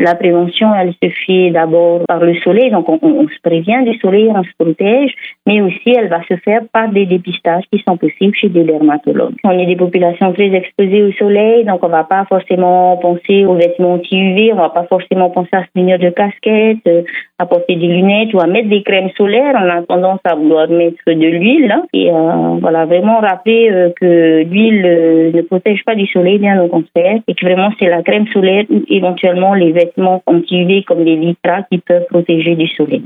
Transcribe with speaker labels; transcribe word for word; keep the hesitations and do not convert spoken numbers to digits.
Speaker 1: La prévention, elle se fait d'abord par le soleil, donc on, on se prévient du soleil, on se protège, mais aussi elle va se faire par des dépistages qui sont possibles chez des dermatologues. On est des populations très exposées au soleil, donc on ne va pas forcément penser aux vêtements anti-U V, on ne va pas forcément penser à se munir de casquettes, à porter des lunettes ou à mettre des crèmes solaires. On a tendance à vouloir mettre de l'huile, hein, et euh, voilà, vraiment rappeler euh, que l'huile euh, ne protège pas du soleil, bien au contraire, et que vraiment c'est la crème solaire ou éventuellement les vêtements anti-U V comme les Lycra qui peuvent protéger du soleil.